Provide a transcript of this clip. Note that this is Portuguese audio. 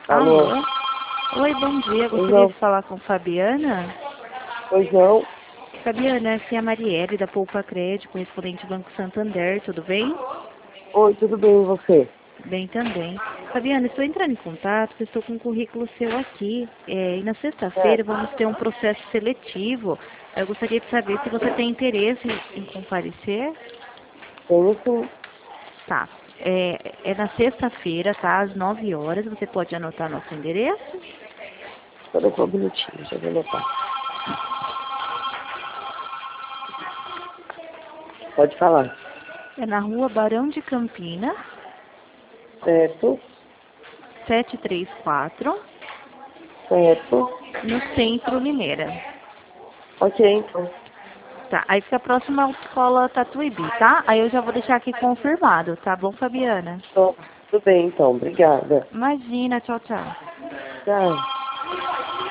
Alô? Alô? Oi, bom dia. Pois Gostaria não. de falar com Fabiana. Pois não. Fabiana, essa é a Marielle da Poupa Crédito, correspondente do Banco Santander, tudo bem? Oi, tudo bem e você? Bem também. Fabiana, estou entrando em contato, porque estou com um currículo seu aqui. E na sexta-feira Certo. vamos ter um processo seletivo. Eu gostaria de saber se você tem interesse em comparecer. Tenho sim. Tá. É na sexta-feira, tá? Às 9 horas. Você pode anotar nosso endereço? Espera só um minutinho, deixa eu anotar. Pode falar. É na rua Barão de Campinas, Certo. 734, Certo. no centro Limeira. Ok, então. Tá, aí fica próximo à escola Tatuíbi, tá? Aí eu já vou deixar aqui confirmado, tá bom, Fabiana? Tudo bem, então. Obrigada. Imagina, tchau, tchau. Tchau.